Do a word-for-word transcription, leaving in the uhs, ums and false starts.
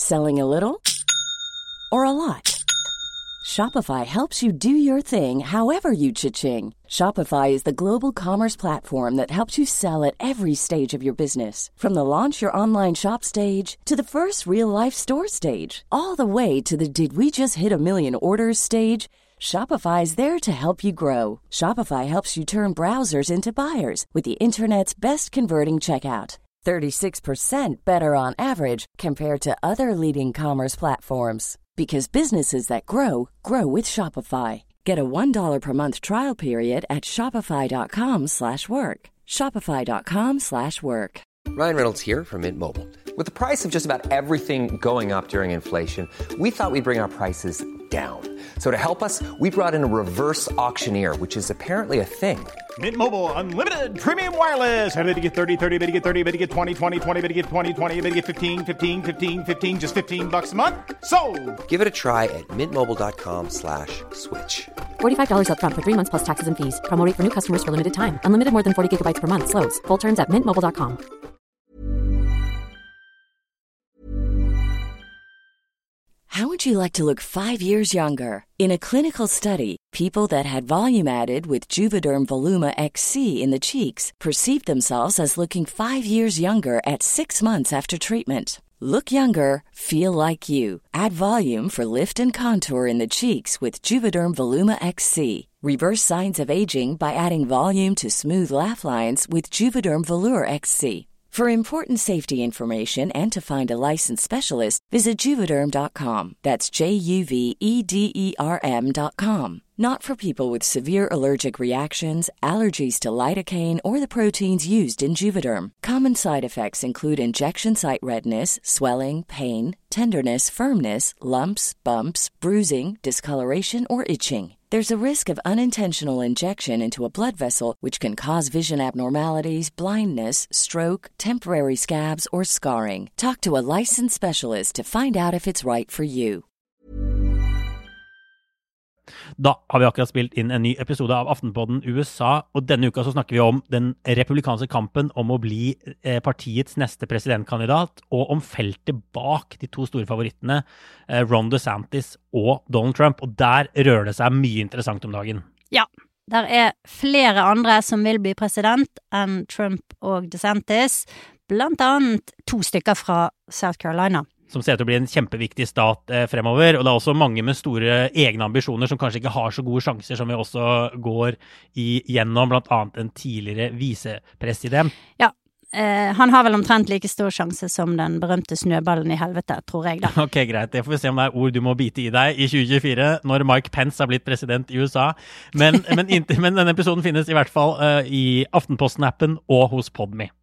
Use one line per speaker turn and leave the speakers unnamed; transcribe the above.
Selling a little or a lot? Shopify helps you do your thing however you cha-ching. Shopify is the global commerce platform that helps you sell at every stage of your business. From the launch your online shop stage to the first real-life store stage, all the way to the did we just hit a million orders stage. Shopify is there to help you grow. Shopify helps you turn browsers into buyers with the internet's best converting checkout. thirty-six percent better on average compared to other leading commerce platforms. Because businesses that grow, grow with Shopify. Get a one dollar per month trial period at shopify.com slash work. Shopify.com slash work.
Ryan Reynolds here from Mint Mobile. With the price of just about everything going up during inflation, we thought we'd bring our prices down. So to help us, we brought in a reverse auctioneer, which is apparently a thing.
Mint Mobile Unlimited Premium Wireless. How to get thirty, thirty, bit to get thirty, bit to get twenty, twenty, twenty, bit to get twenty, twenty, bit to get fifteen, fifteen, fifteen, fifteen, just fifteen bucks a month? Sold!
Give it a try at mintmobile.com slash switch.
forty-five dollars up front for three months plus taxes and fees. Promo rate for new customers for limited time. Unlimited more than forty gigabytes per month. Slows full terms at mint mobile dot com.
How would you like to look five years younger? In a clinical study, people that had volume added with Juvederm Voluma X C in the cheeks perceived themselves as looking five years younger at six months after treatment. Look younger, feel like you. Add volume for lift and contour in the cheeks with Juvederm Voluma X C. Reverse signs of aging by adding volume to smooth laugh lines with Juvederm Volure X C. For important safety information and to find a licensed specialist, visit Juvederm dot com. That's J U V E D E R M dot com. Not for people with severe allergic reactions, allergies to lidocaine, or the proteins used in Juvederm. Common side effects include injection site redness, swelling, pain, tenderness, firmness, lumps, bumps, bruising, discoloration, or itching. There's a risk of unintentional injection into a blood vessel, which can cause vision abnormalities, blindness, stroke, temporary scabs, or scarring. Talk to a licensed specialist to find out if it's right for you.
Da har vi akkurat spilt inn en ny episode av Aftenpodden U S A, og denne uka så snakker vi om den republikanske kampen om å bli partiets neste presidentkandidat, og om feltet bak de to store favorittene, Ron DeSantis og Donald Trump, og der rører det seg mye interessant om dagen.
Ja, der er flere andre som vil bli president enn Trump og DeSantis, blant annet to stykker fra South Carolina.
Som ser ut til å bli en kjempeviktig stat eh, fremover, og det er også mange med store egne ambisjoner som kanskje ikke har så gode sjanser som vi også går igjennom, blant annet en tidligere visepresident.
Ja, eh, han har vel omtrent like stor sjanse som den berømte snøballen i helvete, tror jeg da.
Ok, greit. Det får vi se om det er ord du må bite i deg i tjue tjuefire, når Mike Pence har blitt president i U S A. Men, men, inntil, men denne episoden finnes i hvert fall uh, i Aftenposten-appen og hos Podme.